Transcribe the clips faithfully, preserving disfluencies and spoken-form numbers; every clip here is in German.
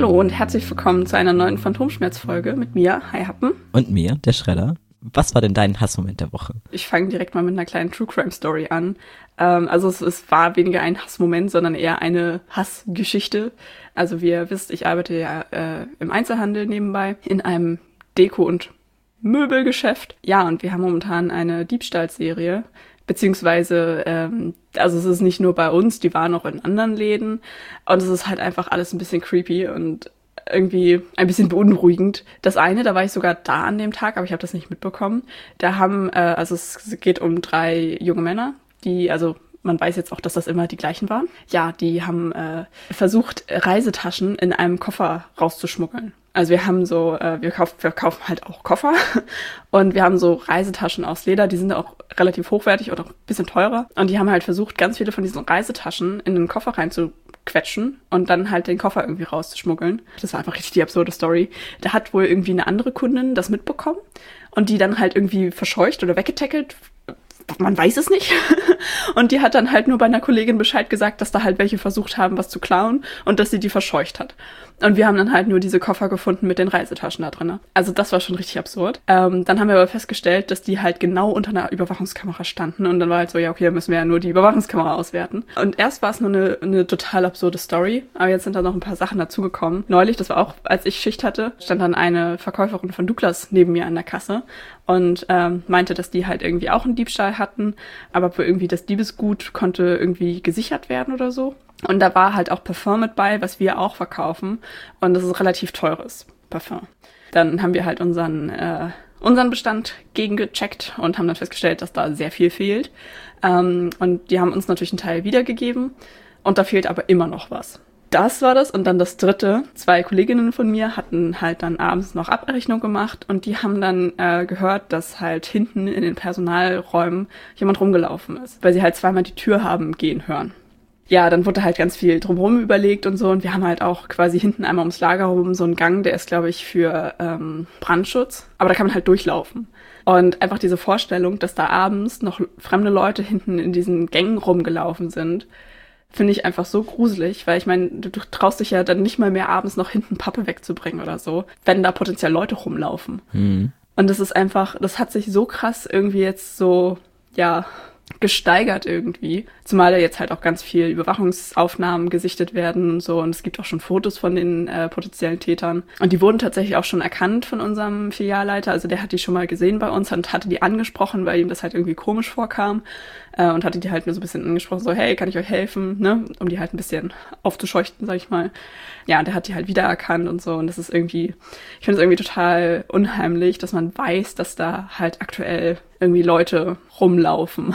Hallo und herzlich willkommen zu einer neuen Phantomschmerz-Folge mit mir, Hi Happen. Und mir, der Schredder. Was war denn dein Hassmoment der Woche? Ich fange direkt mal mit einer kleinen True-Crime-Story an. Ähm, also es, es war weniger ein Hassmoment, sondern eher eine Hassgeschichte. Also wie ihr wisst, ich arbeite ja äh, im Einzelhandel nebenbei in einem Deko- und Möbelgeschäft. Ja, und wir haben momentan eine Diebstahlserie. Beziehungsweise, ähm, also es ist nicht nur bei uns, die waren auch in anderen Läden. Und es ist halt einfach alles ein bisschen creepy und irgendwie ein bisschen beunruhigend. Das eine, da war ich sogar da an dem Tag, aber ich habe das nicht mitbekommen. Da haben, äh, also es geht um drei junge Männer, die, also man weiß jetzt auch, dass das immer die gleichen waren. Ja, die haben äh, versucht, Reisetaschen in einem Koffer rauszuschmuggeln. Also wir haben so, äh, wir, kaufen, wir kaufen halt auch Koffer und wir haben so Reisetaschen aus Leder, die sind auch relativ hochwertig oder auch ein bisschen teurer. Und die haben halt versucht, ganz viele von diesen Reisetaschen in den Koffer reinzuquetschen und dann halt den Koffer irgendwie rauszuschmuggeln. Das war einfach richtig die absurde Story. Da hat wohl irgendwie eine andere Kundin das mitbekommen und die dann halt irgendwie verscheucht oder weggetackelt. Man weiß es nicht. Und die hat dann halt nur bei einer Kollegin Bescheid gesagt, dass da halt welche versucht haben, was zu klauen und dass sie die verscheucht hat. Und wir haben dann halt nur diese Koffer gefunden mit den Reisetaschen da drin. Also das war schon richtig absurd. Ähm, dann haben wir aber festgestellt, dass die halt genau unter einer Überwachungskamera standen. Und dann war halt so, ja okay, dann müssen wir ja nur die Überwachungskamera auswerten. Und erst war es nur eine, eine total absurde Story. Aber jetzt sind da noch ein paar Sachen dazugekommen. Neulich, das war auch, als ich Schicht hatte, stand dann eine Verkäuferin von Douglas neben mir an der Kasse und ähm, meinte, dass die halt irgendwie auch einen Diebstahl hatten. Aber für irgendwie das Diebesgut konnte irgendwie gesichert werden oder so. Und da war halt auch Parfum mit bei, was wir auch verkaufen. Und das ist relativ teures Parfum. Dann haben wir halt unseren äh, unseren Bestand gegengecheckt und haben dann festgestellt, dass da sehr viel fehlt. Ähm, und die haben uns natürlich einen Teil wiedergegeben. Und da fehlt aber immer noch was. Das war das. Und dann das dritte. Zwei Kolleginnen von mir hatten halt dann abends noch Abrechnung gemacht. Und die haben dann äh, gehört, dass halt hinten in den Personalräumen jemand rumgelaufen ist. Weil sie halt zweimal die Tür haben gehen hören. Ja, dann wurde halt ganz viel drumherum überlegt und so. Und wir haben halt auch quasi hinten einmal ums Lager rum so einen Gang, der ist, glaube ich, für ähm, Brandschutz. Aber da kann man halt durchlaufen. Und einfach diese Vorstellung, dass da abends noch fremde Leute hinten in diesen Gängen rumgelaufen sind, finde ich einfach so gruselig. Weil ich meine, du, du traust dich ja dann nicht mal mehr abends noch hinten Pappe wegzubringen oder so, wenn da potenziell Leute rumlaufen. Mhm. Und das ist einfach, das hat sich so krass irgendwie jetzt so, ja, gesteigert irgendwie. Zumal da jetzt halt auch ganz viel Überwachungsaufnahmen gesichtet werden und so. Und es gibt auch schon Fotos von den äh, potenziellen Tätern. Und die wurden tatsächlich auch schon erkannt von unserem Filialleiter. Also der hat die schon mal gesehen bei uns und hatte die angesprochen, weil ihm das halt irgendwie komisch vorkam. Äh, und hatte die halt nur so ein bisschen angesprochen, so hey, kann ich euch helfen? Ne? Um die halt ein bisschen aufzuscheuchten, sag ich mal. Ja, und der hat die halt wiedererkannt und so. Und das ist irgendwie, ich finde es irgendwie total unheimlich, dass man weiß, dass da halt aktuell irgendwie Leute rumlaufen.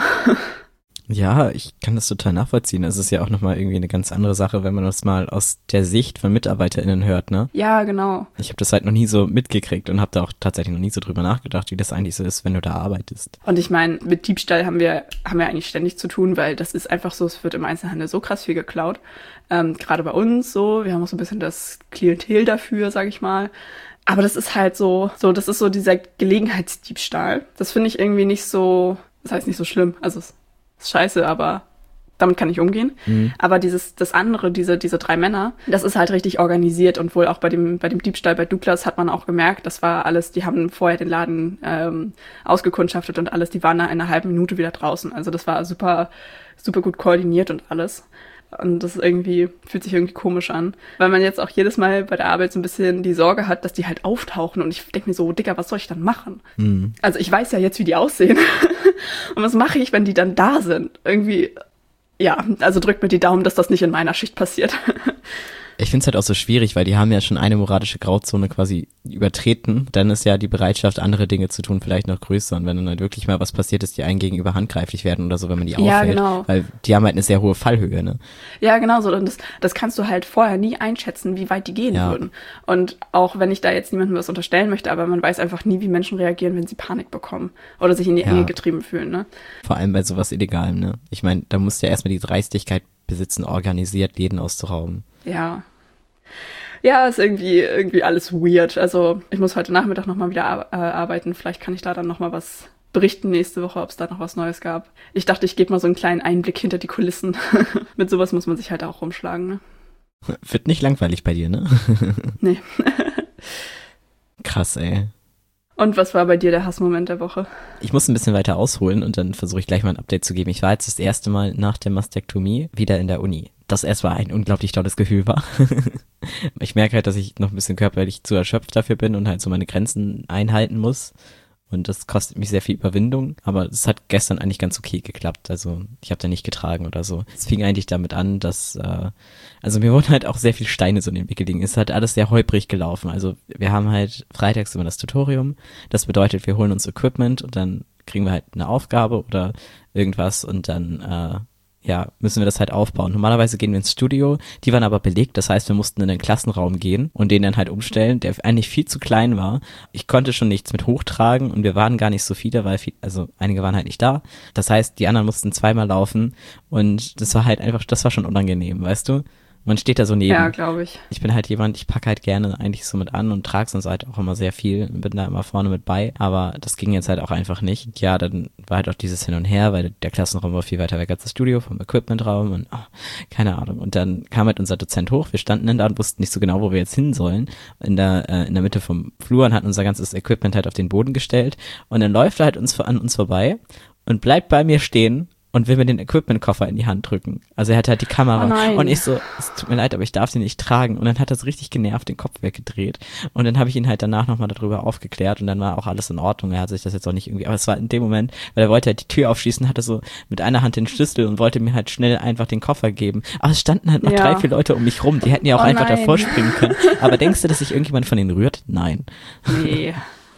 Ja, ich kann das total nachvollziehen. Es ist ja auch nochmal irgendwie eine ganz andere Sache, wenn man das mal aus der Sicht von MitarbeiterInnen hört, ne? Ja, genau. Ich habe das halt noch nie so mitgekriegt und habe da auch tatsächlich noch nie so drüber nachgedacht, wie das eigentlich so ist, wenn du da arbeitest. Und ich meine, mit Diebstahl haben wir haben wir eigentlich ständig zu tun, weil das ist einfach so, es wird im Einzelhandel so krass viel geklaut. Ähm, gerade bei uns so, wir haben auch so ein bisschen das Klientel dafür, sag ich mal. Aber das ist halt so, so das ist so dieser Gelegenheitsdiebstahl. Das finde ich irgendwie nicht so, das heißt nicht so schlimm. Also es ist scheiße, aber damit kann ich umgehen. Mhm. Aber dieses, das andere, diese, diese drei Männer, das ist halt richtig organisiert und wohl auch bei dem, bei dem Diebstahl bei Douglas hat man auch gemerkt, das war alles, die haben vorher den Laden ähm, ausgekundschaftet und alles, die waren nach einer halben Minute wieder draußen. Also das war super, super gut koordiniert und alles. Und das ist irgendwie, fühlt sich irgendwie komisch an. Weil man jetzt auch jedes Mal bei der Arbeit so ein bisschen die Sorge hat, dass die halt auftauchen. Und ich denke mir so, Digga, was soll ich dann machen? Mhm. Also ich weiß ja jetzt, wie die aussehen. Und was mache ich, wenn die dann da sind? Irgendwie, ja, also drückt mir die Daumen, dass das nicht in meiner Schicht passiert. Ich finde es halt auch so schwierig, weil die haben ja schon eine moralische Grauzone quasi übertreten. Dann ist ja die Bereitschaft, andere Dinge zu tun, vielleicht noch größer. Und wenn dann halt wirklich mal was passiert ist, die einen gegenüber handgreiflich werden oder so, wenn man die ja, auffällt. Genau. Weil die haben halt eine sehr hohe Fallhöhe, ne? Ja, genau so. Und das, das kannst du halt vorher nie einschätzen, wie weit die gehen ja. würden. Und auch wenn ich da jetzt niemandem was unterstellen möchte, aber man weiß einfach nie, wie Menschen reagieren, wenn sie Panik bekommen oder sich in die ja. Enge getrieben fühlen, ne? Vor allem bei sowas Illegalem, ne? Ich meine, da musst du ja erstmal die Dreistigkeit besitzen, organisiert Läden auszurauben. Ja. Ja, ist irgendwie irgendwie alles weird. Also ich muss heute Nachmittag nochmal wieder ar- äh, arbeiten. Vielleicht kann ich da dann nochmal was berichten nächste Woche, ob es da noch was Neues gab. Ich dachte, ich gebe mal so einen kleinen Einblick hinter die Kulissen. Mit sowas muss man sich halt auch rumschlagen, ne? Wird nicht langweilig bei dir, ne? Nee. Krass, ey. Und was war bei dir der Hassmoment der Woche? Ich muss ein bisschen weiter ausholen und dann versuche ich gleich mal ein Update zu geben. Ich war jetzt das erste Mal nach der Mastektomie wieder in der Uni. Das erstmal ein unglaublich tolles Gefühl war. Ich merke halt, dass ich noch ein bisschen körperlich zu erschöpft dafür bin und halt so meine Grenzen einhalten muss. Und das kostet mich sehr viel Überwindung, aber es hat gestern eigentlich ganz okay geklappt. Also ich habe da nicht getragen oder so. Es fing eigentlich damit an, dass, äh, also mir wurden halt auch sehr viele Steine so in den Weg gelegen. Es hat alles sehr holprig gelaufen. Also wir haben halt freitags immer das Tutorium. Das bedeutet, wir holen uns Equipment und dann kriegen wir halt eine Aufgabe oder irgendwas und dann, äh, ja, müssen wir das halt aufbauen. Normalerweise gehen wir ins Studio, die waren aber belegt, das heißt, wir mussten in den Klassenraum gehen und den dann halt umstellen, der eigentlich viel zu klein war. Ich konnte schon nichts mit hochtragen und wir waren gar nicht so viele, weil viel, also einige waren halt nicht da. Das heißt, die anderen mussten zweimal laufen und das war halt einfach, das war schon unangenehm, weißt du? Man steht da so neben. Ja, glaube ich. Ich bin halt jemand, ich packe halt gerne eigentlich so mit an und trage sonst halt auch immer sehr viel, bin da immer vorne mit bei, aber das ging jetzt halt auch einfach nicht. Ja, dann war halt auch dieses Hin und Her, weil der Klassenraum war viel weiter weg als das Studio vom Equipmentraum und oh, keine Ahnung. Und dann kam halt unser Dozent hoch, wir standen dann da und wussten nicht so genau, wo wir jetzt hin sollen. In der, äh, in der Mitte vom Flur und hat unser ganzes Equipment halt auf den Boden gestellt und dann läuft er halt uns an uns vorbei und bleibt bei mir stehen und will mir den Equipment-Koffer in die Hand drücken. Also er hat halt die Kamera. Oh nein. Und ich so, es tut mir leid, aber ich darf sie nicht tragen. Und dann hat er so richtig genervt den Kopf weggedreht. Und dann habe ich ihn halt danach nochmal darüber aufgeklärt und dann war auch alles in Ordnung. Er hat sich das jetzt auch nicht irgendwie, aber es war in dem Moment, weil er wollte halt die Tür aufschließen, hatte so mit einer Hand den Schlüssel und wollte mir halt schnell einfach den Koffer geben. Aber es standen halt noch Ja. drei, vier Leute um mich rum. Die hätten ja auch Oh einfach nein. davor springen können. Aber denkst du, dass sich irgendjemand von denen rührt? Nein. Nee.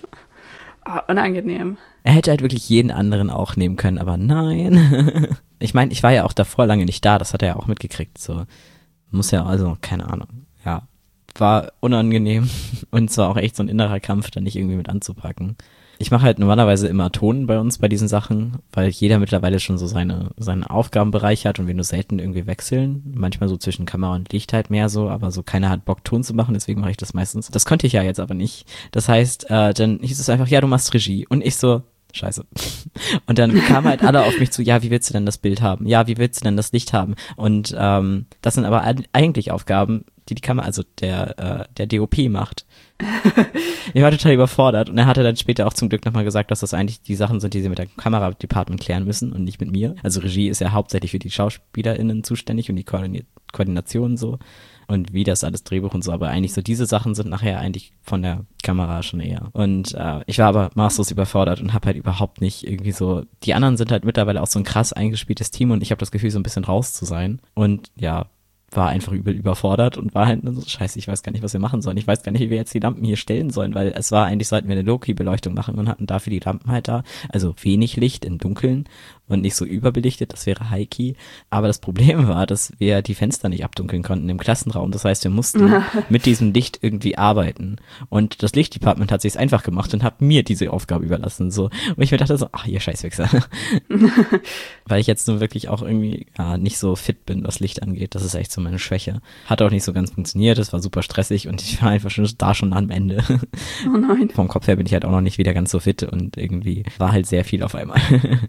Oh, unangenehm. Er hätte halt wirklich jeden anderen auch nehmen können, aber nein. Ich meine, ich war ja auch davor lange nicht da, das hat er ja auch mitgekriegt. So muss ja, also, keine Ahnung. Ja, war unangenehm und es war auch echt so ein innerer Kampf, da nicht irgendwie mit anzupacken. Ich mache halt normalerweise immer Ton bei uns bei diesen Sachen, weil jeder mittlerweile schon so seine seinen Aufgabenbereich hat und wir nur selten irgendwie wechseln. Manchmal so zwischen Kamera und Licht halt mehr so, aber so keiner hat Bock Ton zu machen, deswegen mache ich das meistens. Das konnte ich ja jetzt aber nicht. Das heißt, äh, dann hieß es einfach, ja, du machst Regie. Und ich so, scheiße. Und dann kamen halt alle auf mich zu, ja, wie willst du denn das Bild haben? Ja, wie willst du denn das Licht haben? Und ähm, das sind aber eigentlich Aufgaben, die die Kamera, also der äh, der D O P macht. Ich war total überfordert und er hatte dann später auch zum Glück nochmal gesagt, dass das eigentlich die Sachen sind, die sie mit der Kameradepartment klären müssen und nicht mit mir. Also Regie ist ja hauptsächlich für die SchauspielerInnen zuständig und die Koordin- Koordination so und wie das alles Drehbuch und so, aber eigentlich so diese Sachen sind nachher eigentlich von der Kamera schon eher. Und äh, ich war aber maßlos überfordert und habe halt überhaupt nicht irgendwie so, die anderen sind halt mittlerweile auch so ein krass eingespieltes Team und ich habe das Gefühl, so ein bisschen raus zu sein und ja, war einfach übel überfordert und war halt so, scheiße, ich weiß gar nicht, was wir machen sollen. Ich weiß gar nicht, wie wir jetzt die Lampen hier stellen sollen, weil es war eigentlich, sollten wir eine Low-Key-Beleuchtung machen und hatten dafür die Lampen halt da. Also wenig Licht im Dunkeln und nicht so überbelichtet, das wäre High-Key. Aber das Problem war, dass wir die Fenster nicht abdunkeln konnten im Klassenraum. Das heißt, wir mussten mit diesem Licht irgendwie arbeiten. Und das Lichtdepartment hat sich's einfach gemacht und hat mir diese Aufgabe überlassen. So. Und ich mir dachte so, ach, ihr Scheißwichser. Weil ich jetzt nur wirklich auch irgendwie ja, nicht so fit bin, was Licht angeht. Das ist echt so meine Schwäche. Hat auch nicht so ganz funktioniert, es war super stressig und ich war einfach schon da schon am Ende. Oh nein. Vom Kopf her bin ich halt auch noch nicht wieder ganz so fit und irgendwie war halt sehr viel auf einmal.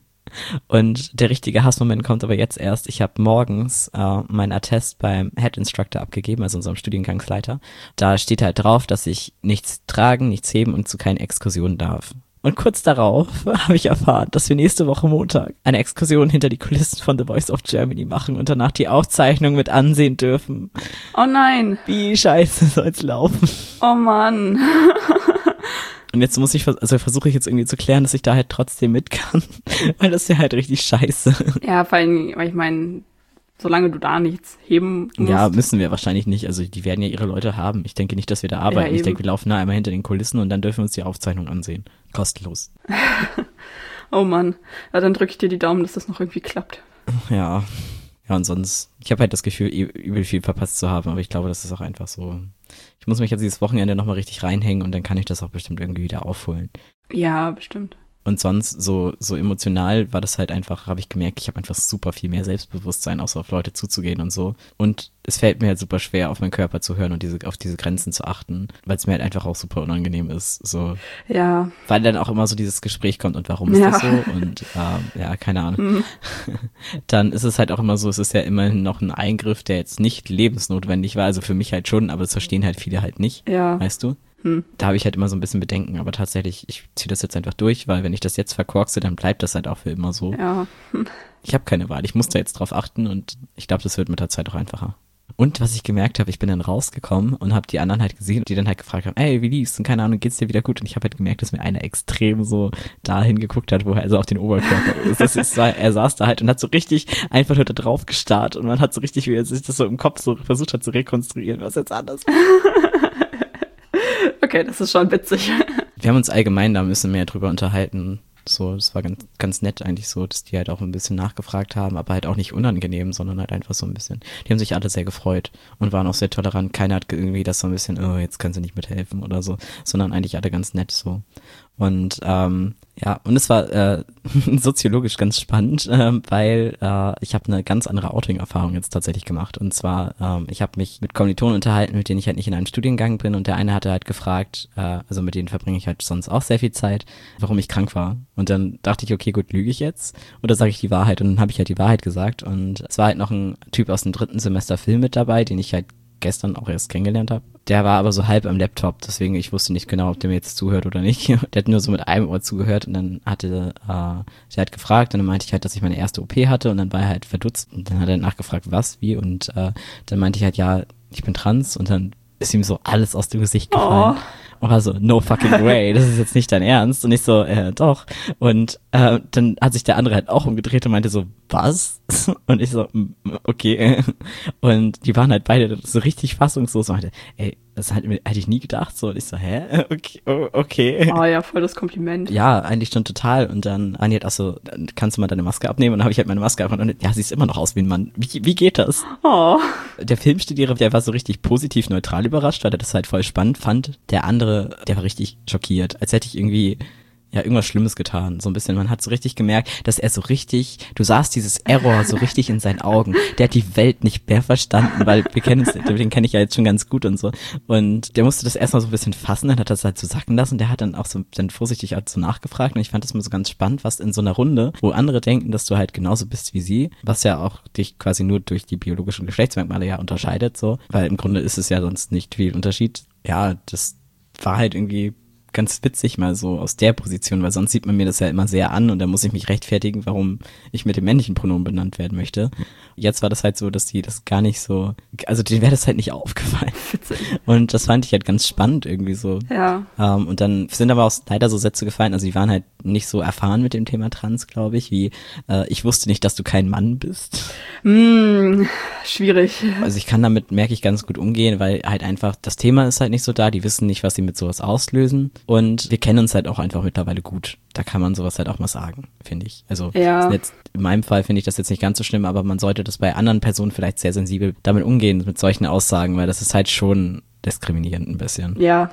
Und der richtige Hassmoment kommt aber jetzt erst. Ich habe morgens äh, meinen Attest beim Head Instructor abgegeben, also unserem Studiengangsleiter. Da steht halt drauf, dass ich nichts tragen, nichts heben und zu keinen Exkursionen darf. Und kurz darauf habe ich erfahren, dass wir nächste Woche Montag eine Exkursion hinter die Kulissen von The Voice of Germany machen und danach die Aufzeichnung mit ansehen dürfen. Oh nein. Wie scheiße soll's laufen? Oh Mann. Und jetzt muss ich, also versuche ich jetzt irgendwie zu klären, dass ich da halt trotzdem mit kann, weil das ist ja halt richtig scheiße. Ja, vor allem, weil ich meine, solange du da nichts heben musst. Ja, müssen wir wahrscheinlich nicht. Also die werden ja ihre Leute haben. Ich denke nicht, dass wir da arbeiten. Ja, ich denke, wir laufen da einmal hinter den Kulissen und dann dürfen wir uns die Aufzeichnung ansehen. Kostenlos. Oh Mann. Ja, dann drücke ich dir die Daumen, dass das noch irgendwie klappt. Ja. Ja, und sonst, ich habe halt das Gefühl, übel viel verpasst zu haben, aber ich glaube, das ist auch einfach so. Ich muss mich jetzt dieses Wochenende nochmal richtig reinhängen und dann kann ich das auch bestimmt irgendwie wieder aufholen. Ja, bestimmt. Und sonst so so emotional war das halt einfach, habe ich gemerkt, ich habe einfach super viel mehr Selbstbewusstsein, auch so auf Leute zuzugehen und so. Und es fällt mir halt super schwer, auf meinen Körper zu hören und diese auf diese Grenzen zu achten, weil es mir halt einfach auch super unangenehm ist. So. Ja. Weil dann auch immer so dieses Gespräch kommt und warum ist ja. das so? Und ähm, ja, keine Ahnung. Mhm. Dann ist es halt auch immer so, es ist ja immerhin noch ein Eingriff, der jetzt nicht lebensnotwendig war. Also für mich halt schon, aber das verstehen halt viele halt nicht. Ja. Weißt du? Hm. Da habe ich halt immer so ein bisschen Bedenken, aber tatsächlich, ich ziehe das jetzt einfach durch, weil wenn ich das jetzt verkorkse, dann bleibt das halt auch für immer so. Ja. Hm. Ich habe keine Wahl, ich muss da jetzt drauf achten und ich glaube, das wird mit der Zeit auch einfacher. Und was ich gemerkt habe, ich bin dann rausgekommen und habe die anderen halt gesehen, die dann halt gefragt haben, ey, wie lief's? Und keine Ahnung, geht's dir wieder gut? Und ich habe halt gemerkt, dass mir einer extrem so dahin geguckt hat, wo er also auf den Oberkörper ist. Das ist er saß da halt und hat so richtig einfach nur da drauf gestarrt und man hat so richtig, wie er sich das so im Kopf so versucht hat zu rekonstruieren, was jetzt anders war. Okay, das ist schon witzig. Wir haben uns allgemein da ein bisschen mehr drüber unterhalten. So, das war ganz, ganz nett eigentlich so, dass die halt auch ein bisschen nachgefragt haben, aber halt auch nicht unangenehm, sondern halt einfach so ein bisschen. Die haben sich alle sehr gefreut und waren auch sehr tolerant. Keiner hat irgendwie das so ein bisschen, oh, jetzt kannst du nicht mithelfen oder so, sondern eigentlich alle ganz nett so. Und ähm, ja, und es war äh, soziologisch ganz spannend, äh, weil äh, ich habe eine ganz andere Outing-Erfahrung jetzt tatsächlich gemacht. Und zwar, ähm, ich habe mich mit Kommilitonen unterhalten, mit denen ich halt nicht in einem Studiengang bin. Und der eine hatte halt gefragt, äh, also mit denen verbringe ich halt sonst auch sehr viel Zeit, warum ich krank war. Und dann dachte ich, okay, gut, lüge ich jetzt? Oder sage ich die Wahrheit? Und dann habe ich halt die Wahrheit gesagt. Und es war halt noch ein Typ aus dem dritten Semester Film mit dabei, den ich halt gestern auch erst kennengelernt habe. Der war aber so halb am Laptop, deswegen ich wusste nicht genau, ob der mir jetzt zuhört oder nicht. Der hat nur so mit einem Ohr zugehört und dann hatte äh, der hat gefragt und dann meinte ich halt, dass ich meine erste O P hatte und dann war er halt verdutzt und dann hat er nachgefragt, was, wie und äh, dann meinte ich halt, ja, ich bin trans und dann ist ihm so alles aus dem Gesicht gefallen. Oh. Und war so, no fucking way, das ist jetzt nicht dein Ernst. Und ich so, äh, doch. Und äh, dann hat sich der andere halt auch umgedreht und meinte so, was? Und ich so, okay. Und die waren halt beide so richtig fassungslos und meinte, ey, das halt, hätte ich nie gedacht. So, und ich so, hä? Okay, okay. Oh ja, voll das Kompliment. Ja, eigentlich schon total. Und dann Anni hat auch so, dann kannst du mal deine Maske abnehmen. Und dann habe ich halt meine Maske abgenommen und ja, siehst immer noch aus wie ein Mann. Wie, wie geht das? Oh. Der Filmstudierer, der war so richtig positiv neutral überrascht, weil er das halt voll spannend fand. Der andere, der war richtig schockiert, als hätte ich irgendwie ja irgendwas Schlimmes getan, so ein bisschen. Man hat so richtig gemerkt, dass er so richtig, du sahst dieses Error so richtig in seinen Augen. Der hat die Welt nicht mehr verstanden, weil wir kennen uns, den kenne ich ja jetzt schon ganz gut und so. Und der musste das erstmal so ein bisschen fassen, dann hat er das halt so sacken lassen. Der hat dann auch so dann vorsichtig halt so nachgefragt und ich fand das mal so ganz spannend, was in so einer Runde, wo andere denken, dass du halt genauso bist wie sie, was ja auch dich quasi nur durch die biologischen Geschlechtsmerkmale ja unterscheidet, so, weil im Grunde ist es ja sonst nicht viel Unterschied. Ja, das war halt irgendwie ganz witzig mal so aus der Position, weil sonst sieht man mir das ja immer sehr an und dann muss ich mich rechtfertigen, warum ich mit dem männlichen Pronomen benannt werden möchte. Jetzt war das halt so, dass die das gar nicht so, also denen wäre das halt nicht aufgefallen. Witzig. Und das fand ich halt ganz spannend irgendwie so. Ja. Um, und dann sind aber auch leider so Sätze gefallen, also die waren halt nicht so erfahren mit dem Thema Trans, glaube ich, wie äh, ich wusste nicht, dass du kein Mann bist. Mm, schwierig. Also ich kann damit, merke ich, ganz gut umgehen, weil halt einfach, das Thema ist halt nicht so da, die wissen nicht, was sie mit sowas auslösen. Und wir kennen uns halt auch einfach mittlerweile gut. Da kann man sowas halt auch mal sagen, finde ich. Also ja. jetzt, in meinem Fall finde ich das jetzt nicht ganz so schlimm, aber man sollte das bei anderen Personen vielleicht sehr sensibel damit umgehen, mit solchen Aussagen, weil das ist halt schon diskriminierend ein bisschen. Ja.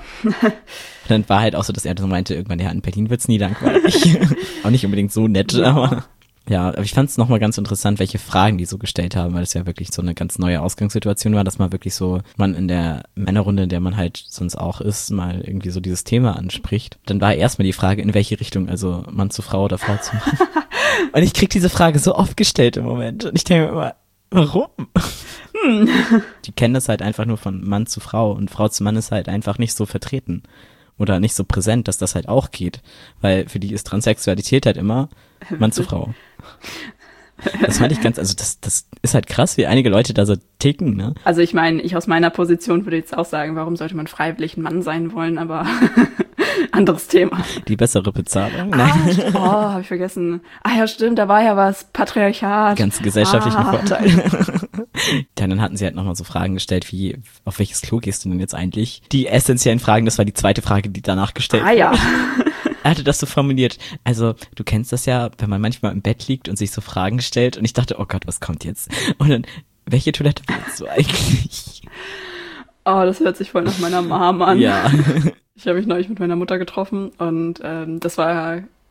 Dann war halt auch so, dass er so meinte, irgendwann, ja, in Berlin wird's nie langweilig. Auch nicht unbedingt so nett, ja. aber... Ja, aber ich fand es nochmal ganz interessant, welche Fragen die so gestellt haben, weil es ja wirklich so eine ganz neue Ausgangssituation war, dass man wirklich so, man in der Männerrunde, in der man halt sonst auch ist, mal irgendwie so dieses Thema anspricht. Dann war erstmal die Frage, in welche Richtung, also Mann zu Frau oder Frau zu Mann. Und ich krieg diese Frage so oft gestellt im Moment und ich denke mir immer, warum? Hm. Die kennen das halt einfach nur von Mann zu Frau und Frau zu Mann ist halt einfach nicht so vertreten. Oder nicht so präsent, dass das halt auch geht. Weil für die ist Transsexualität halt immer Mann zu Frau. Das fand ich ganz, also das, das ist halt krass, wie einige Leute da so ticken, ne? Also ich meine, ich aus meiner Position würde jetzt auch sagen, warum sollte man freiwillig ein Mann sein wollen, aber anderes Thema. Die bessere Bezahlung? Nein. Ah, oh, habe ich vergessen. Ah ja, stimmt, da war ja was, Patriarchat. Ganz gesellschaftlichen ah. Vorteil. Dann hatten sie halt nochmal so Fragen gestellt, wie, auf welches Klo gehst du denn jetzt eigentlich? Die essentiellen Fragen, das war die zweite Frage, die danach gestellt wurde. Ah ja. Er hatte das so formuliert, also du kennst das ja, wenn man manchmal im Bett liegt und sich so Fragen stellt und ich dachte, oh Gott, was kommt jetzt? Und dann, welche Toilette willst du eigentlich? Oh, das hört sich voll nach meiner Mom an. Ja. Ich habe mich neulich mit meiner Mutter getroffen und ähm, das war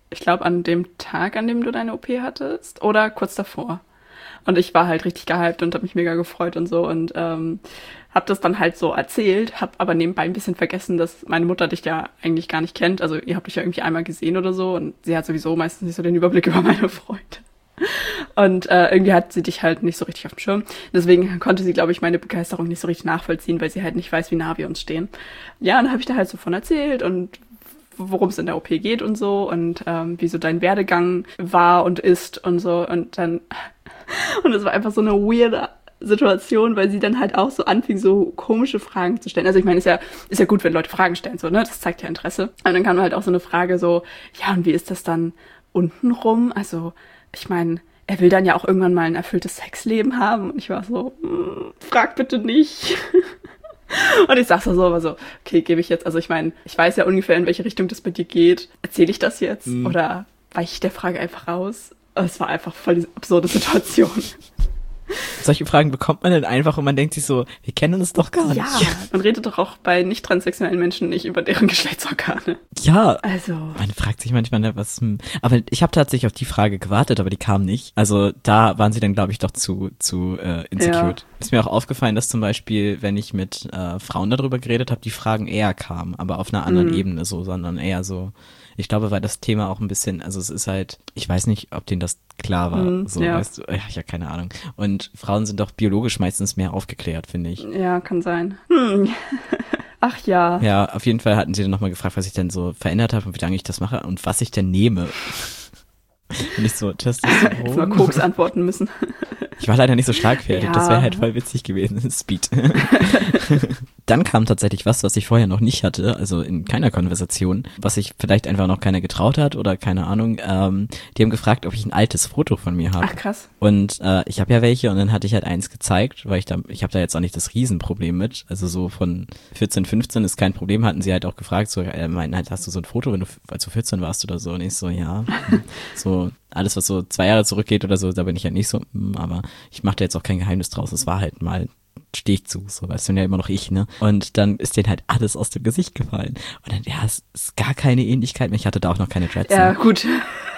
ich glaube, an dem Tag, an dem du deine O P hattest oder kurz davor. Und ich war halt richtig gehypt und habe mich mega gefreut und so und ähm, habe das dann halt so erzählt, habe aber nebenbei ein bisschen vergessen, dass meine Mutter dich ja eigentlich gar nicht kennt. Also ihr habt dich ja irgendwie einmal gesehen oder so und sie hat sowieso meistens nicht so den Überblick über meine Freunde. Und äh, irgendwie hat sie dich halt nicht so richtig auf dem Schirm. Deswegen konnte sie, glaube ich, meine Begeisterung nicht so richtig nachvollziehen, weil sie halt nicht weiß, wie nah wir uns stehen. Ja, und dann habe ich da halt so von erzählt und worum es in der O P geht und so und ähm, wie so dein Werdegang war und ist und so. Und dann, und es war einfach so eine weirde Situation, weil sie dann halt auch so anfing, so komische Fragen zu stellen. Also ich meine, ist ja, ist ja gut, wenn Leute Fragen stellen, so, ne? Das zeigt ja Interesse. Und dann kam halt auch so eine Frage so, ja, und wie ist das dann untenrum? Also, ich meine, er will dann ja auch irgendwann mal ein erfülltes Sexleben haben. Und ich war so, hm, frag bitte nicht. Und ich sag so, aber so, okay, gebe ich jetzt, also ich meine, ich weiß ja ungefähr, in welche Richtung das bei dir geht. Erzähle ich das jetzt? Mhm. Oder weiche ich der Frage einfach raus? Es war einfach voll die absurde Situation. Solche Fragen bekommt man dann einfach und man denkt sich so, wir kennen uns doch gar nicht. Ja, man redet doch auch bei nicht transsexuellen Menschen nicht über deren Geschlechtsorgane. Ja, also man fragt sich manchmal, was, aber ich habe tatsächlich auf die Frage gewartet, aber die kam nicht. Also da waren sie dann, glaube ich, doch zu zu äh, insecure. Ja. Ist mir auch aufgefallen, dass zum Beispiel, wenn ich mit äh, Frauen darüber geredet habe, die Fragen eher kamen, aber auf einer anderen mhm. Ebene so, sondern eher so, ich glaube, weil das Thema auch ein bisschen, also es ist halt, ich weiß nicht, ob denen das klar war, mm, so, ja. weißt du, ja, ich habe keine Ahnung. Und Frauen sind doch biologisch meistens mehr aufgeklärt, finde ich. Ja, kann sein. Hm. Ach ja. Ja, auf jeden Fall hatten sie dann nochmal gefragt, was ich denn so verändert habe und wie lange ich das mache und was ich denn nehme. Und ich so, Testosteron. Jetzt mal Koks antworten müssen. Ich war leider nicht so schlagfertig, ja. Das wäre halt voll witzig gewesen. Speed. Dann kam tatsächlich was, was ich vorher noch nicht hatte, also in keiner Konversation, was sich vielleicht einfach noch keiner getraut hat oder keine Ahnung. Ähm, die haben gefragt, ob ich ein altes Foto von mir habe. Ach krass. Und äh, ich habe ja welche und dann hatte ich halt eins gezeigt, weil ich da, ich habe da jetzt auch nicht das Riesenproblem mit. Also so von vierzehn, fünfzehn ist kein Problem, hatten sie halt auch gefragt, so, äh, meinen halt, hast du so ein Foto, wenn du, als du vierzehn warst oder so? Und ich so, ja. So, alles, was so zwei Jahre zurückgeht oder so, da bin ich ja nicht so, aber ich mache da jetzt auch kein Geheimnis draus. Es war halt mal, stehe ich zu, so, weißt du, ja immer noch ich, ne? Und dann ist denen halt alles aus dem Gesicht gefallen. Und dann, ja, es ist gar keine Ähnlichkeit mehr. Ich hatte da auch noch keine Dreads. Ja, gut.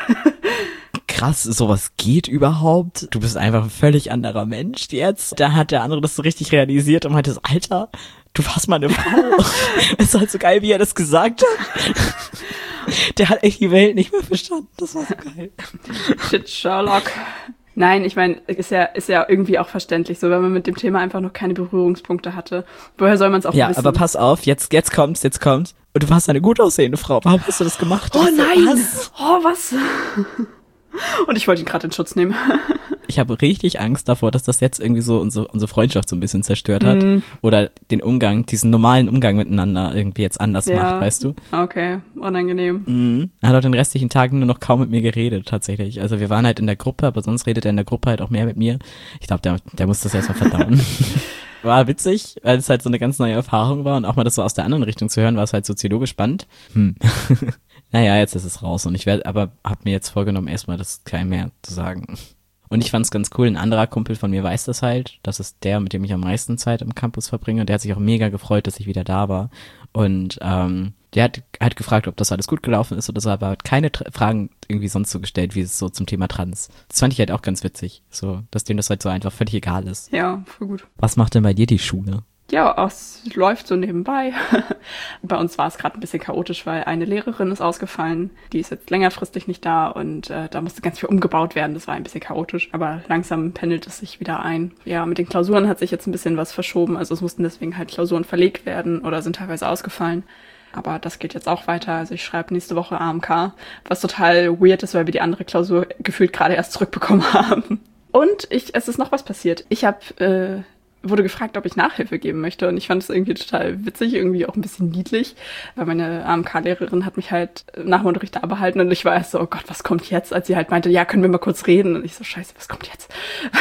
Krass, sowas geht überhaupt? Du bist einfach ein völlig anderer Mensch jetzt. Da hat der andere das so richtig realisiert und meinte, Alter, du warst mal eine Frau. Es ist halt so geil, wie er das gesagt hat. Der hat echt die Welt nicht mehr verstanden. Das war so geil. Shit, Sherlock. Nein, ich meine, ist ja, ist ja irgendwie auch verständlich, so wenn man mit dem Thema einfach noch keine Berührungspunkte hatte. Woher soll man es auch ja, wissen? Ja, aber pass auf, jetzt, jetzt kommt's, jetzt kommt's. Und du warst eine gut aussehende Frau. Warum hast du das gemacht? Oh nein! Was? Oh, was? Und ich wollte ihn gerade in Schutz nehmen. Ich habe richtig Angst davor, dass das jetzt irgendwie so unsere, unsere Freundschaft so ein bisschen zerstört hat. Mm. Oder den Umgang, diesen normalen Umgang miteinander irgendwie jetzt anders ja. macht, weißt du? Okay, unangenehm. Mm. Er hat auch den restlichen Tag nur noch kaum mit mir geredet, tatsächlich. Also wir waren halt in der Gruppe, aber sonst redet er in der Gruppe halt auch mehr mit mir. Ich glaube, der, der muss das erstmal verdauen. War witzig, weil es halt so eine ganz neue Erfahrung war und auch mal das so aus der anderen Richtung zu hören, war es halt soziologisch spannend. Hm. Naja, jetzt ist es raus und ich werde, aber hab mir jetzt vorgenommen, erstmal das kein mehr zu sagen. Und ich fand's ganz cool, ein anderer Kumpel von mir weiß das halt, das ist der, mit dem ich am meisten Zeit im Campus verbringe und der hat sich auch mega gefreut, dass ich wieder da war und ähm, der hat halt gefragt, ob das alles gut gelaufen ist oder so, aber hat keine Tra- Fragen irgendwie sonst so gestellt, wie es so zum Thema Trans. Das fand ich halt auch ganz witzig, so, dass dem das halt so einfach völlig egal ist. Ja, voll gut. Was macht denn bei dir die Schule? Ja, es läuft so nebenbei. Bei uns war es gerade ein bisschen chaotisch, weil eine Lehrerin ist ausgefallen. Die ist jetzt längerfristig nicht da und äh, da musste ganz viel umgebaut werden. Das war ein bisschen chaotisch, aber langsam pendelt es sich wieder ein. Ja, mit den Klausuren hat sich jetzt ein bisschen was verschoben. Also es mussten deswegen halt Klausuren verlegt werden oder sind teilweise ausgefallen. Aber das geht jetzt auch weiter. Also ich schreibe nächste Woche A M K, was total weird ist, weil wir die andere Klausur gefühlt gerade erst zurückbekommen haben. Und ich, es ist noch was passiert. Ich habe... Äh, wurde gefragt, ob ich Nachhilfe geben möchte und ich fand es irgendwie total witzig, irgendwie auch ein bisschen niedlich, weil meine A M K-Lehrerin hat mich halt nach dem Unterricht da behalten und ich war erst so, oh Gott, was kommt jetzt? Als sie halt meinte, ja, können wir mal kurz reden? Und ich so, scheiße, was kommt jetzt?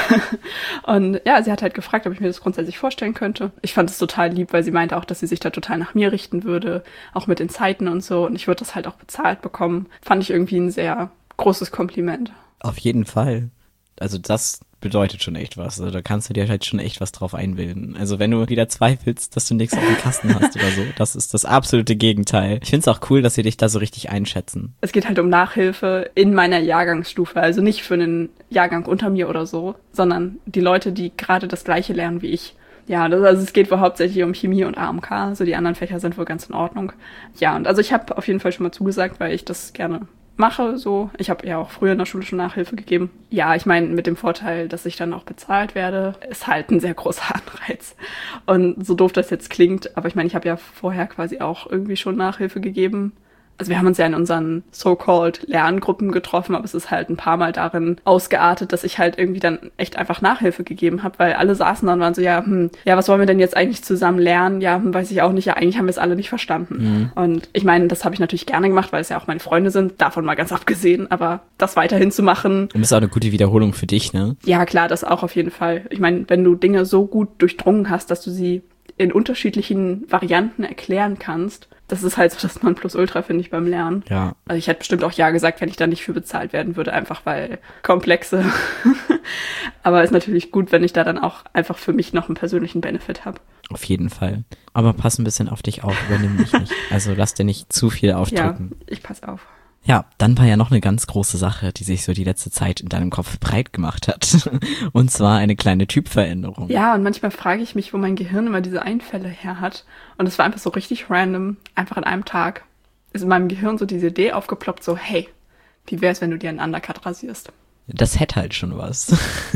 Und ja, sie hat halt gefragt, ob ich mir das grundsätzlich vorstellen könnte. Ich fand es total lieb, weil sie meinte auch, dass sie sich da total nach mir richten würde, auch mit den Zeiten und so und ich würde das halt auch bezahlt bekommen. Fand ich irgendwie ein sehr großes Kompliment. Auf jeden Fall. Also das bedeutet schon echt was. Also da kannst du dir halt schon echt was drauf einbilden. Also wenn du wieder zweifelst, dass du nichts auf dem Kasten hast oder so, das ist das absolute Gegenteil. Ich finde es auch cool, dass sie dich da so richtig einschätzen. Es geht halt um Nachhilfe in meiner Jahrgangsstufe, also nicht für einen Jahrgang unter mir oder so, sondern die Leute, die gerade das Gleiche lernen wie ich. Ja, das, also es geht wohl hauptsächlich um Chemie und A M K, so die anderen Fächer sind wohl ganz in Ordnung. Ja, und also ich habe auf jeden Fall schon mal zugesagt, weil ich das gerne mache, so. Ich habe ja auch früher in der Schule schon Nachhilfe gegeben. Ja, ich meine, mit dem Vorteil, dass ich dann auch bezahlt werde, ist halt ein sehr großer Anreiz. Und so doof das jetzt klingt, aber ich meine, ich habe ja vorher quasi auch irgendwie schon Nachhilfe gegeben. Also wir haben uns ja in unseren so-called Lerngruppen getroffen, aber es ist halt ein paar Mal darin ausgeartet, dass ich halt irgendwie dann echt einfach Nachhilfe gegeben habe, weil alle saßen dann und waren so, ja, hm, ja, was wollen wir denn jetzt eigentlich zusammen lernen? Ja, hm, weiß ich auch nicht, ja, eigentlich haben wir es alle nicht verstanden. Mhm. Und ich meine, das habe ich natürlich gerne gemacht, weil es ja auch meine Freunde sind, davon mal ganz abgesehen, aber das weiterhin zu machen. Und das ist auch eine gute Wiederholung für dich, ne? Ja, klar, das auch auf jeden Fall. Ich meine, wenn du Dinge so gut durchdrungen hast, dass du sie in unterschiedlichen Varianten erklären kannst, das ist halt so das Nonplusultra, finde ich, beim Lernen. Ja. Also ich hätte bestimmt auch ja gesagt, wenn ich da nicht für bezahlt werden würde, einfach weil komplexe. Aber ist natürlich gut, wenn ich da dann auch einfach für mich noch einen persönlichen Benefit habe. Auf jeden Fall. Aber pass ein bisschen auf dich auf, übernimm dich nicht. Also lass dir nicht zu viel aufdrücken. Ja, ich pass auf. Ja, dann war ja noch eine ganz große Sache, die sich so die letzte Zeit in deinem Kopf breit gemacht hat. Und zwar eine kleine Typveränderung. Ja, und manchmal frage ich mich, wo mein Gehirn immer diese Einfälle her hat. Und es war einfach so richtig random, einfach an einem Tag ist in meinem Gehirn so diese Idee aufgeploppt, so, hey, wie wär's, wenn du dir einen Undercut rasierst? Das hätte halt schon was.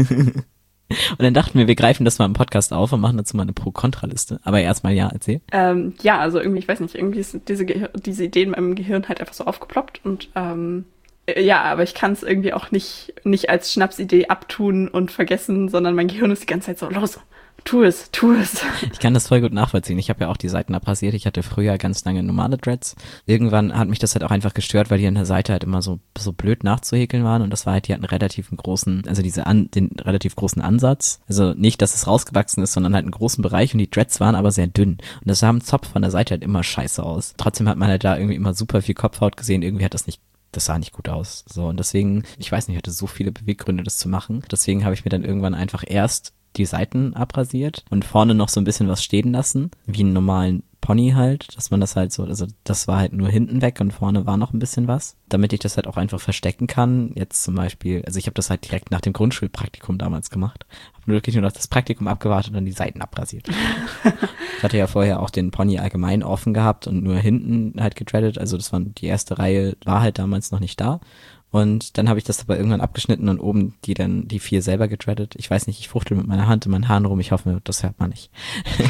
Und dann dachten wir, wir greifen das mal im Podcast auf und machen dazu mal eine Pro-Kontra-Liste. Aber erstmal ja, erzähl. Ähm, ja, also irgendwie, ich weiß nicht, irgendwie ist diese, Gehir- diese Idee in meinem Gehirn halt einfach so aufgeploppt und ähm, ja, aber ich kann es irgendwie auch nicht, nicht als Schnapsidee abtun und vergessen, sondern mein Gehirn ist die ganze Zeit so, los, tu es, tu es. Ich kann das voll gut nachvollziehen. Ich habe ja auch die Seiten abrasiert. Ich hatte früher ganz lange normale Dreads. Irgendwann hat mich das halt auch einfach gestört, weil die an der Seite halt immer so so blöd nachzuhäkeln waren. Und das war halt, die hatten relativ einen großen, also diese an, den relativ großen Ansatz. Also nicht, dass es rausgewachsen ist, sondern halt einen großen Bereich. Und die Dreads waren aber sehr dünn. Und das sah am Zopf von der Seite halt immer scheiße aus. Trotzdem hat man halt da irgendwie immer super viel Kopfhaut gesehen. Irgendwie hat das nicht das sah nicht gut aus. So, und deswegen, ich weiß nicht, ich hatte so viele Beweggründe, das zu machen. Deswegen habe ich mir dann irgendwann einfach erst die Seiten abrasiert und vorne noch so ein bisschen was stehen lassen, wie einen normalen Pony halt, dass man das halt so, also das war halt nur hinten weg und vorne war noch ein bisschen was, damit ich das halt auch einfach verstecken kann. Jetzt zum Beispiel, also ich habe das halt direkt nach dem Grundschulpraktikum damals gemacht, habe wirklich nur noch das Praktikum abgewartet und dann die Seiten abrasiert. Ich hatte ja vorher auch den Pony allgemein offen gehabt und nur hinten halt gedreadet, also das war die erste Reihe, war halt damals noch nicht da. Und dann habe ich das aber irgendwann abgeschnitten und oben die dann, die vier selber gedreadet. Ich weiß nicht, ich fuchtel mit meiner Hand in meinen Haaren rum. Ich hoffe, das hört man nicht.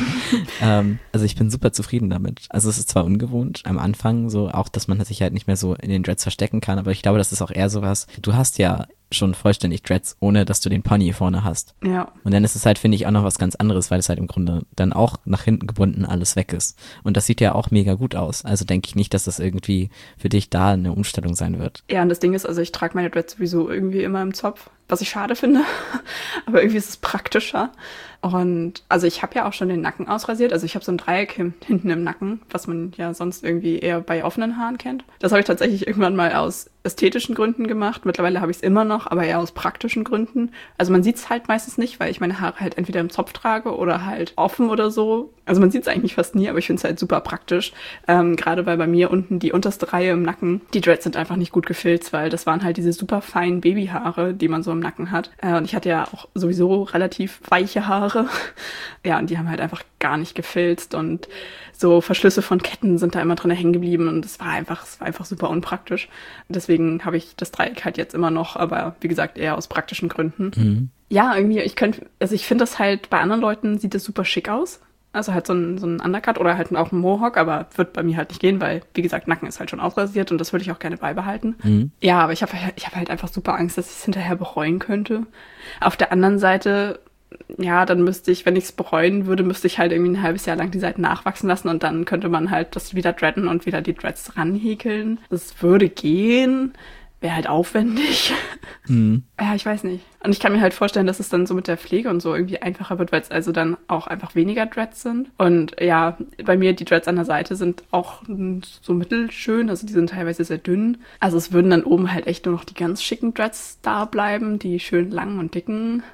ähm, also ich bin super zufrieden damit. Also es ist zwar ungewohnt am Anfang, so auch, dass man sich halt nicht mehr so in den Dreads verstecken kann, aber ich glaube, das ist auch eher sowas. Du hast ja schon vollständig Dreads, ohne dass du den Pony vorne hast. Ja. Und dann ist es halt, finde ich, auch noch was ganz anderes, weil es halt im Grunde dann auch nach hinten gebunden alles weg ist. Und das sieht ja auch mega gut aus. Also denke ich nicht, dass das irgendwie für dich da eine Umstellung sein wird. Ja, und das Ding ist, also ich trage meine Dreads sowieso irgendwie immer im Zopf, was ich schade finde. Aber irgendwie ist es praktischer. Und also ich habe ja auch schon den Nacken ausrasiert. Also ich habe so ein Dreieck hinten im Nacken, was man ja sonst irgendwie eher bei offenen Haaren kennt. Das habe ich tatsächlich irgendwann mal aus ästhetischen Gründen gemacht. Mittlerweile habe ich es immer noch, aber eher aus praktischen Gründen. Also man sieht es halt meistens nicht, weil ich meine Haare halt entweder im Zopf trage oder halt offen oder so. Also man sieht es eigentlich fast nie, aber ich finde es halt super praktisch. Ähm, gerade weil bei mir unten die unterste Reihe im Nacken, die Dreads sind einfach nicht gut gefilzt, weil das waren halt diese super feinen Babyhaare, die man so im Nacken hat. Äh, und ich hatte ja auch sowieso relativ weiche Haare. Ja, und die haben halt einfach gar nicht gefilzt und so Verschlüsse von Ketten sind da immer drin hängen geblieben und es war einfach, es war einfach super unpraktisch. Deswegen habe ich das Dreieck halt jetzt immer noch, aber wie gesagt eher aus praktischen Gründen. Mhm. Ja, irgendwie, ich könnte, also ich finde das halt, bei anderen Leuten sieht das super schick aus. Also halt so ein, so ein Undercut oder halt auch ein Mohawk, aber wird bei mir halt nicht gehen, weil, wie gesagt, Nacken ist halt schon ausrasiert und das würde ich auch gerne beibehalten. Mhm. Ja, aber ich habe ich hab halt einfach super Angst, dass ich es hinterher bereuen könnte. Auf der anderen Seite, ja, dann müsste ich, wenn ich es bereuen würde, müsste ich halt irgendwie ein halbes Jahr lang die Seiten nachwachsen lassen und dann könnte man halt das wieder dreaden und wieder die Dreads ranhäkeln. Das würde gehen, wäre halt aufwendig. Mhm. Ja, ich weiß nicht. Und ich kann mir halt vorstellen, dass es dann so mit der Pflege und so irgendwie einfacher wird, weil es also dann auch einfach weniger Dreads sind. Und ja, bei mir die Dreads an der Seite sind auch so mittelschön, also die sind teilweise sehr dünn. Also es würden dann oben halt echt nur noch die ganz schicken Dreads da bleiben, die schön langen und dicken.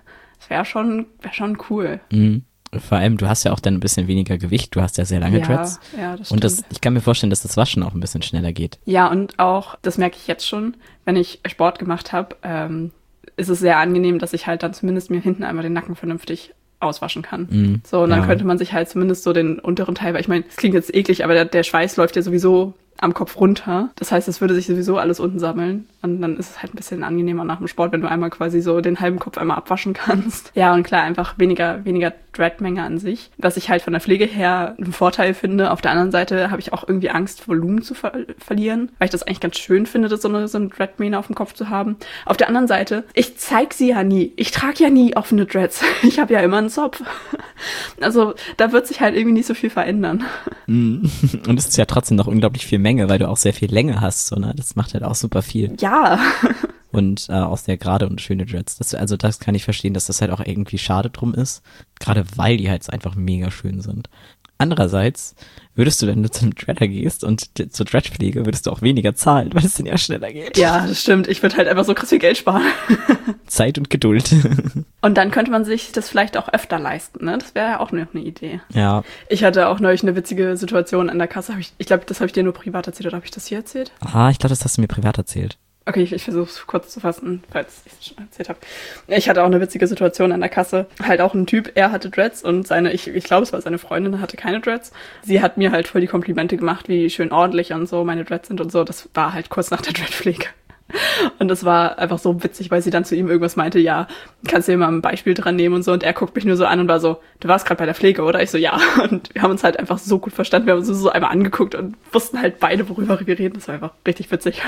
wäre schon, wär schon cool. Mhm. Vor allem, du hast ja auch dann ein bisschen weniger Gewicht, du hast ja sehr lange ja, Dreads. Ja, das stimmt. Und das, ich kann mir vorstellen, dass das Waschen auch ein bisschen schneller geht. Ja, und auch, das merke ich jetzt schon, wenn ich Sport gemacht habe, ähm, ist es sehr angenehm, dass ich halt dann zumindest mir hinten einmal den Nacken vernünftig auswaschen kann. Mm, so, und dann ja. könnte man sich halt zumindest so den unteren Teil, weil ich meine, es klingt jetzt eklig, aber der, der Schweiß läuft ja sowieso am Kopf runter. Das heißt, es würde sich sowieso alles unten sammeln. Und dann ist es halt ein bisschen angenehmer nach dem Sport, wenn du einmal quasi so den halben Kopf einmal abwaschen kannst. Ja, und klar, einfach weniger, weniger Dreadmenge an sich. Was ich halt von der Pflege her einen Vorteil finde. Auf der anderen Seite habe ich auch irgendwie Angst, Volumen zu ver- verlieren, weil ich das eigentlich ganz schön finde, das so eine, so eine Dreadmähne auf dem Kopf zu haben. Auf der anderen Seite, ich zeig sie ja nie. Ich trage ja nie offene Dreads. Ich habe ja immer einen Zopf. Also da wird sich halt irgendwie nicht so viel verändern. Und es ist ja trotzdem noch unglaublich viel Menge, weil du auch sehr viel Länge hast, so, ne? Das macht halt auch super viel. Ja. Und äh, auch sehr gerade und schöne Dreads. Das, also das kann ich verstehen, dass das halt auch irgendwie schade drum ist. Gerade weil die halt einfach mega schön sind. Andererseits würdest du, wenn du zum Dreader gehst und zur Dreadpflege, würdest du auch weniger zahlen, weil es dann ja schneller geht. Ja, das stimmt. Ich würde halt einfach so krass viel Geld sparen. Zeit und Geduld. Und dann könnte man sich das vielleicht auch öfter leisten, ne? Das wäre ja auch noch eine Idee. Ja. Ich hatte auch neulich eine witzige Situation an der Kasse. Hab ich ich glaube, das habe ich dir nur privat erzählt, oder habe ich das hier erzählt? Ah, ich glaube, das hast du mir privat erzählt. Okay, ich, ich versuche es kurz zu fassen, falls ich es schon erzählt habe. Ich hatte auch eine witzige Situation an der Kasse. Halt auch ein Typ, er hatte Dreads und seine, ich, ich glaube, es war seine Freundin, hatte keine Dreads. Sie hat mir halt voll die Komplimente gemacht, wie schön ordentlich und so meine Dreads sind und so. Das war halt kurz nach der Dreadpflege. Und das war einfach so witzig, weil sie dann zu ihm irgendwas meinte, ja, kannst du dir mal ein Beispiel dran nehmen und so. Und er guckt mich nur so an und war so, du warst gerade bei der Pflege, oder? Ich so, ja. Und wir haben uns halt einfach so gut verstanden. Wir haben uns so einmal angeguckt und wussten halt beide, worüber wir reden. Das war einfach richtig witzig.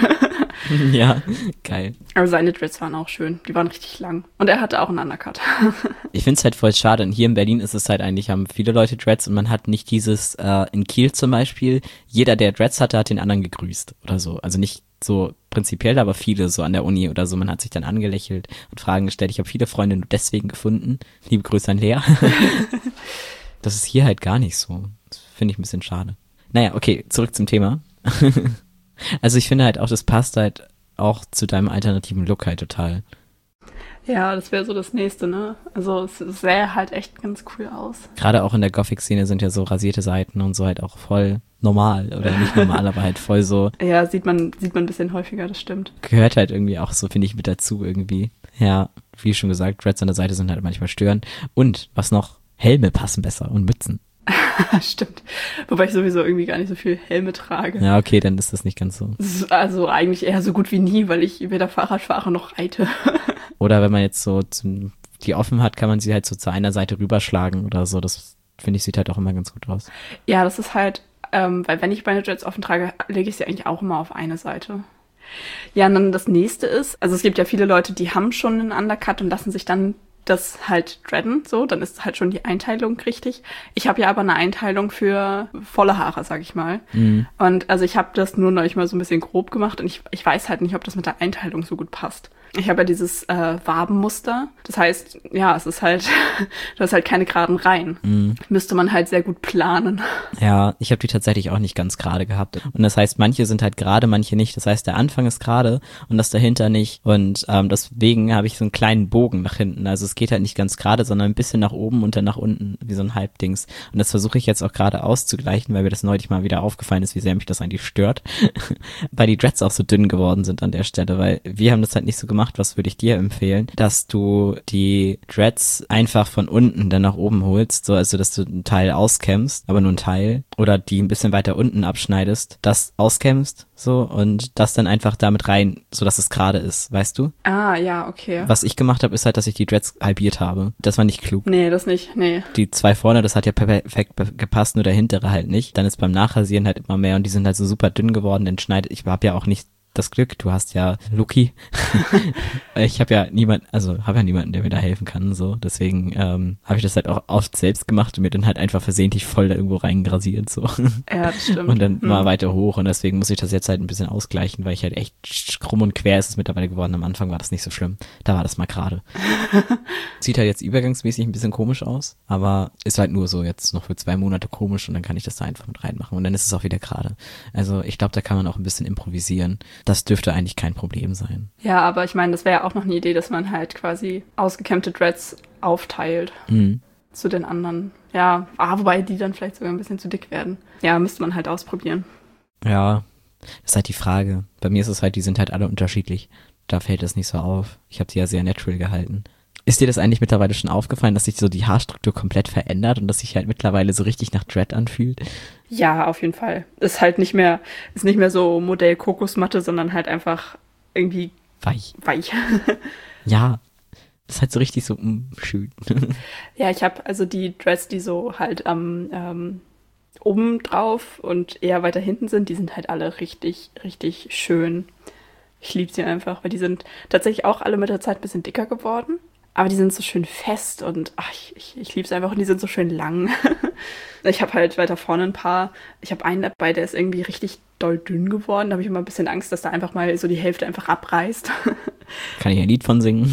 Ja, geil. Aber seine Dreads waren auch schön. Die waren richtig lang. Und er hatte auch einen Undercut. Ich find's halt voll schade. Und hier in Berlin ist es halt eigentlich, haben viele Leute Dreads und man hat nicht dieses, äh, in Kiel zum Beispiel, jeder, der Dreads hatte, hat den anderen gegrüßt oder so. Also nicht so prinzipiell, aber viele so an der Uni oder so. Man hat sich dann angelächelt und Fragen gestellt. Ich habe viele Freunde nur deswegen gefunden. Liebe Grüße an Lea. Das ist hier halt gar nicht so. Das finde ich ein bisschen schade. Naja, okay, zurück zum Thema. Also ich finde halt auch, das passt halt auch zu deinem alternativen Look halt total. Ja, das wäre so das Nächste, ne? Also es sähe halt echt ganz cool aus. Gerade auch in der Gothic-Szene sind ja so rasierte Seiten und so halt auch voll normal. Oder nicht normal, aber halt voll so. Ja, sieht man sieht man ein bisschen häufiger, das stimmt. Gehört halt irgendwie auch so, finde ich, mit dazu irgendwie. Ja, wie schon gesagt, Dreads an der Seite sind halt manchmal störend. Und, was noch, Helme passen besser und Mützen. Stimmt. Wobei ich sowieso irgendwie gar nicht so viel Helme trage. Ja, okay, dann ist das nicht ganz so. Also eigentlich eher so gut wie nie, weil ich weder Fahrrad fahre noch reite. Oder wenn man jetzt so zum, die offen hat, kann man sie halt so zu einer Seite rüberschlagen oder so. Das, finde ich, sieht halt auch immer ganz gut aus. Ja, das ist halt, ähm, weil wenn ich meine Dreads offen trage, lege ich sie eigentlich auch immer auf eine Seite. Ja, und dann das nächste ist, also es gibt ja viele Leute, die haben schon einen Undercut und lassen sich dann das halt dreaden, so, dann ist halt schon die Einteilung richtig. Ich habe ja aber eine Einteilung für volle Haare, sag ich mal. Mhm. Und also ich habe das nur neulich mal so ein bisschen grob gemacht und ich, ich weiß halt nicht, ob das mit der Einteilung so gut passt. Ich habe ja dieses äh, Wabenmuster. Das heißt, ja, es ist halt, du hast halt keine geraden Reihen. Mhm. Müsste man halt sehr gut planen. Ja, ich habe die tatsächlich auch nicht ganz gerade gehabt. Und das heißt, manche sind halt gerade, manche nicht. Das heißt, der Anfang ist gerade und das dahinter nicht. Und ähm, deswegen habe ich so einen kleinen Bogen nach hinten. Also es geht halt nicht ganz gerade, sondern ein bisschen nach oben und dann nach unten, wie so ein Halbdings. Und das versuche ich jetzt auch gerade auszugleichen, weil mir das neulich mal wieder aufgefallen ist, wie sehr mich das eigentlich stört. Weil die Dreads auch so dünn geworden sind an der Stelle, weil wir haben das halt nicht so gemacht. Was würde ich dir empfehlen? Dass du die Dreads einfach von unten dann nach oben holst, so also dass du einen Teil auskämmst, aber nur einen Teil, oder die ein bisschen weiter unten abschneidest, das auskämmst, so, und das dann einfach damit rein, so dass es gerade ist, weißt du? Ah, ja, okay. Was ich gemacht habe, ist halt, dass ich die Dreads halbiert habe. Das war nicht klug. Nee, das nicht, nee. Die zwei vorne, das hat ja perfekt gepasst, nur der hintere halt nicht. Dann ist beim Nachrasieren halt immer mehr und die sind halt so super dünn geworden, dann schneidet, ich habe ja auch nicht das Glück, du hast ja Luki. Ich habe ja niemand, also habe ja niemanden, der mir da helfen kann, so. Deswegen ähm, habe ich das halt auch oft selbst gemacht und mir dann halt einfach versehentlich voll da irgendwo reingrasiert, so. Ja, das stimmt. Und dann hm. mal weiter hoch und deswegen muss ich das jetzt halt ein bisschen ausgleichen, weil ich halt echt krumm und quer ist es mittlerweile geworden. Am Anfang war das nicht so schlimm. Da war das mal gerade. Sieht halt jetzt übergangsmäßig ein bisschen komisch aus, aber ist halt nur so jetzt noch für zwei Monate komisch und dann kann ich das da einfach mit reinmachen und dann ist es auch wieder gerade. Also ich glaube, da kann man auch ein bisschen improvisieren. Das dürfte eigentlich kein Problem sein. Ja, aber ich meine, das wäre ja auch noch eine Idee, dass man halt quasi ausgekämmte Dreads aufteilt Mhm. zu den anderen. Ja, ah, wobei die dann vielleicht sogar ein bisschen zu dick werden. Ja, müsste man halt ausprobieren. Ja, das ist halt die Frage. Bei mir ist es halt, die sind halt alle unterschiedlich. Da fällt es nicht so auf. Ich habe sie ja sehr natural gehalten. Ist dir das eigentlich mittlerweile schon aufgefallen, dass sich so die Haarstruktur komplett verändert und dass sich halt mittlerweile so richtig nach Dread anfühlt? Ja, auf jeden Fall. Ist halt nicht mehr, ist nicht mehr so Modell Kokosmatte, sondern halt einfach irgendwie Weich. weich. Ja, das ist halt so richtig so, mh, schön. Ja, ich habe also die Dreads, die so halt am ähm, oben drauf und eher weiter hinten sind, die sind halt alle richtig, richtig schön. Ich liebe sie einfach, weil die sind tatsächlich auch alle mit der Zeit ein bisschen dicker geworden. Aber die sind so schön fest und ach, ich, ich, ich liebe es einfach und die sind so schön lang. Ich habe halt weiter vorne ein paar. Ich habe einen dabei, der ist irgendwie richtig doll dünn geworden. Da habe ich immer ein bisschen Angst, dass da einfach mal so die Hälfte einfach abreißt. Kann ich ein Lied von singen?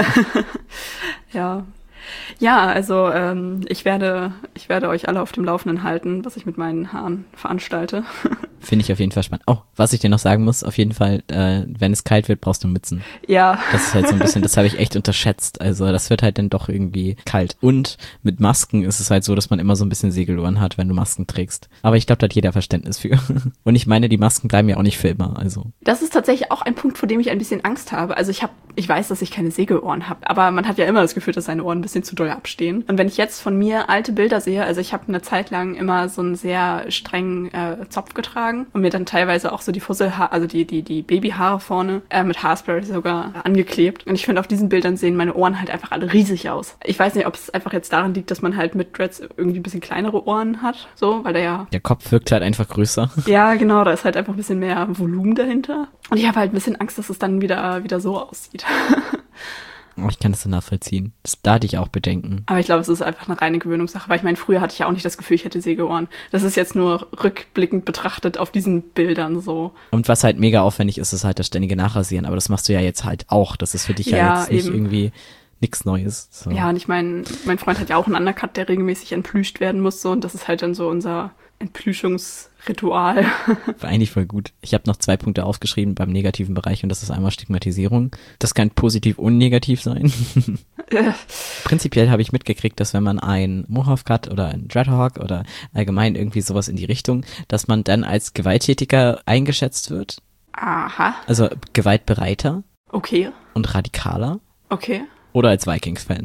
Ja. Ja, also ähm, ich werde, ich werde euch alle auf dem Laufenden halten, was ich mit meinen Haaren veranstalte. Finde ich auf jeden Fall spannend. Oh, was ich dir noch sagen muss, auf jeden Fall, äh, wenn es kalt wird, brauchst du Mützen. Ja. Das ist halt so ein bisschen, das habe ich echt unterschätzt. Also das wird halt dann doch irgendwie kalt. Und mit Masken ist es halt so, dass man immer so ein bisschen Segelohren hat, wenn du Masken trägst. Aber ich glaube, da hat jeder Verständnis für. Und ich meine, die Masken bleiben ja auch nicht für immer. Also Das ist tatsächlich auch ein Punkt, vor dem ich ein bisschen Angst habe. Also ich habe, ich weiß, dass ich keine Segelohren habe, aber man hat ja immer das Gefühl, dass seine Ohren ein bisschen zu doll abstehen. Und wenn ich jetzt von mir alte Bilder sehe, also ich habe eine Zeit lang immer so einen sehr strengen äh, Zopf getragen und mir dann teilweise auch so die Fusselhaare, also die die die Babyhaare vorne äh, mit Haarspray sogar angeklebt. Und ich finde, auf diesen Bildern sehen meine Ohren halt einfach alle riesig aus. Ich weiß nicht, ob es einfach jetzt daran liegt, dass man halt mit Dreads irgendwie ein bisschen kleinere Ohren hat, so, weil der ja der Kopf wirkt halt einfach größer. ja, genau, da ist halt einfach ein bisschen mehr Volumen dahinter. Und ich habe halt ein bisschen Angst, dass es dann wieder wieder so aussieht. Oh, ich kann das so nachvollziehen. Das, da hatte ich auch Bedenken. Aber ich glaube, es ist einfach eine reine Gewöhnungssache, weil ich meine, früher hatte ich ja auch nicht das Gefühl, ich hätte Segelohren. Das ist jetzt nur rückblickend betrachtet auf diesen Bildern so. Und was halt mega aufwendig ist, ist halt das ständige Nachrasieren. Aber das machst du ja jetzt halt auch. Das ist für dich ja, Ja, jetzt nicht eben. irgendwie nichts Neues. So. Ja, und ich meine, mein Freund hat ja auch einen Undercut, der regelmäßig entplüscht werden muss, so, und das ist halt dann so unser Entplüschungsritual. War eigentlich voll gut. Ich habe noch zwei Punkte aufgeschrieben beim negativen Bereich und das ist einmal Stigmatisierung. Das kann positiv und negativ sein. Prinzipiell habe ich mitgekriegt, dass wenn man ein Mohawk-Cut oder ein Dreadhawk oder allgemein irgendwie sowas in die Richtung, dass man dann als gewalttätiger eingeschätzt wird. Aha, Also gewaltbereiter okay, und radikaler. okay. Oder als Vikings-Fan.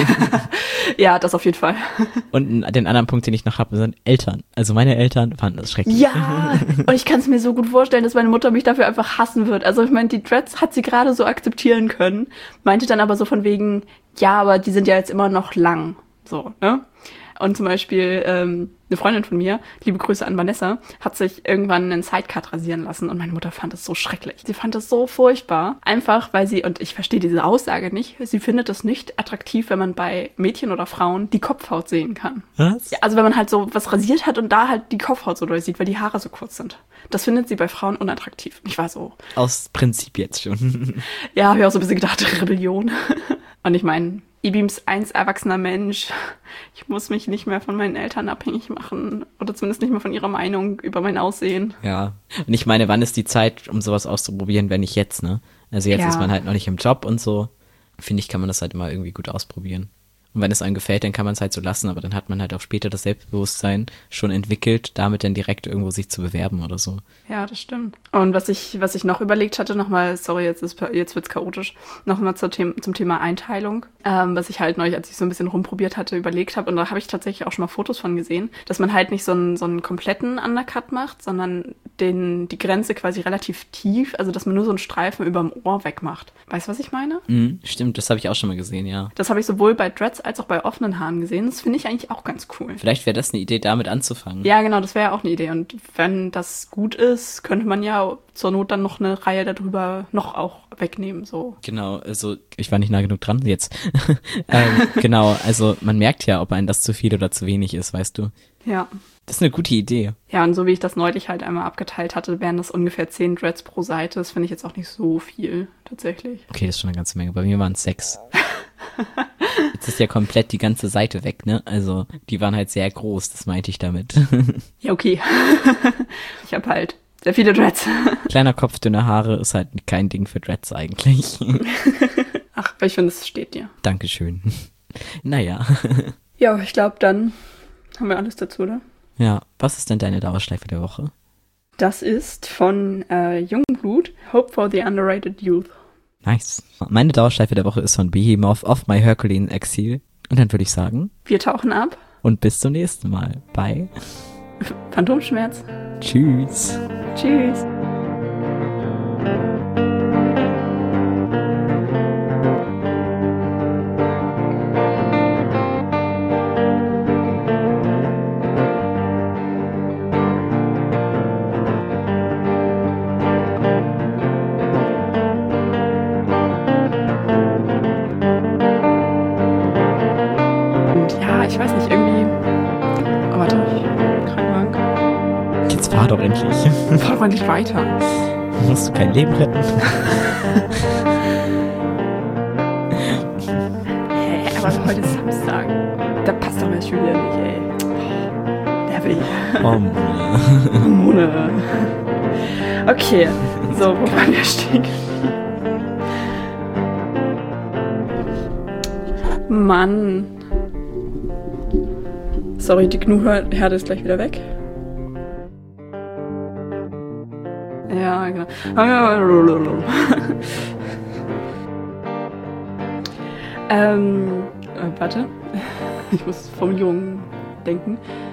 Ja, das auf jeden Fall. Und den anderen Punkt, den ich noch habe, sind Eltern. Also meine Eltern fanden das schrecklich. Ja, und ich kann es mir so gut vorstellen, dass meine Mutter mich dafür einfach hassen wird. Also ich meine, die Dreads hat sie gerade so akzeptieren können, meinte dann aber so von wegen, ja, aber die sind ja jetzt immer noch lang. So, ne? Und zum Beispiel ähm, eine Freundin von mir, liebe Grüße an Vanessa, hat sich irgendwann einen Sidecut rasieren lassen und meine Mutter fand es so schrecklich. Sie fand es so furchtbar, einfach weil sie, und ich verstehe diese Aussage nicht, sie findet es nicht attraktiv, wenn man bei Mädchen oder Frauen die Kopfhaut sehen kann. Was? Ja, also wenn man halt so was rasiert hat und da halt die Kopfhaut so durchsieht, weil die Haare so kurz sind. Das findet sie bei Frauen unattraktiv. Ich war so, Aus Prinzip jetzt schon. ja, habe ich auch so ein bisschen gedacht, Rebellion. Und ich meine, Ibims eins erwachsener Mensch. Ich muss mich nicht mehr von meinen Eltern abhängig machen. Oder zumindest nicht mehr von ihrer Meinung über mein Aussehen. Ja. Und ich meine, wann ist die Zeit, um sowas auszuprobieren, wenn nicht jetzt, ne? Also jetzt Ja. ist man halt noch nicht im Job und so. Finde ich, kann man das halt immer irgendwie gut ausprobieren. Und wenn es einem gefällt, dann kann man es halt so lassen, aber dann hat man halt auch später das Selbstbewusstsein schon entwickelt, damit dann direkt irgendwo sich zu bewerben oder so. Ja, das stimmt. Und was ich, was ich noch überlegt hatte, nochmal, sorry, jetzt ist, jetzt wird's chaotisch, nochmal zum Thema, zum Thema Einteilung, ähm, was ich halt neulich, als ich so ein bisschen rumprobiert hatte, überlegt habe, und da habe ich tatsächlich auch schon mal Fotos von gesehen, dass man halt nicht so einen, so einen kompletten Undercut macht, sondern den, die Grenze quasi relativ tief, also dass man nur so einen Streifen überm Ohr wegmacht. Weißt du, was ich meine? Mhm, stimmt, das habe ich auch schon mal gesehen, ja. Das habe ich sowohl bei Dreads als auch bei offenen Haaren gesehen. Das finde ich eigentlich auch ganz cool. Vielleicht wäre das eine Idee, damit anzufangen. Ja, genau, das wäre ja auch eine Idee. Und wenn das gut ist, könnte man ja zur Not dann noch eine Reihe darüber noch auch wegnehmen, so. Genau, also ich war nicht nah genug dran jetzt. ähm, genau, also man merkt ja, ob einem das zu viel oder zu wenig ist, weißt du. Ja. Das ist eine gute Idee. Ja, und so wie ich das neulich halt einmal abgeteilt hatte, wären das ungefähr zehn Dreads pro Seite. Das finde ich jetzt auch nicht so viel, tatsächlich. Okay, das ist schon eine ganze Menge. Bei mir waren es sechs. Jetzt ist ja komplett die ganze Seite weg, ne? Also die waren halt sehr groß, das meinte ich damit. Ja, okay. Ich habe halt sehr viele Dreads. Kleiner Kopf, dünne Haare ist halt kein Ding für Dreads eigentlich. Ach, ich finde, es steht dir. Dankeschön. Naja. Ja, ich glaube, dann haben wir alles dazu, oder? Ja, was ist denn deine Dauerschleife der Woche? Das ist von äh, Jungblut, Hope for the Underrated Youth. Nice. Meine Dauerschleife der Woche ist von Behemoth of My Herculean Exil. Und dann würde ich sagen... Wir tauchen ab. Und bis zum nächsten Mal. Bye. Phantomschmerz. Tschüss. Tschüss. Ich weiß nicht, irgendwie... Oh, warte, Krankenwagen. Jetzt fahr doch endlich. Fahr doch endlich weiter. Musst du kein Leben retten? Hä, aber heute ist Samstag. Da passt doch jetzt schon wieder nicht, ey. Nervig. Oh, Mona. Mona. Okay, so, wo waren wir stehen? Mann. Sorry, die Gnu-Herde ist gleich wieder weg. Ja, genau. ähm, äh, warte. Ich muss Formulierungen denken.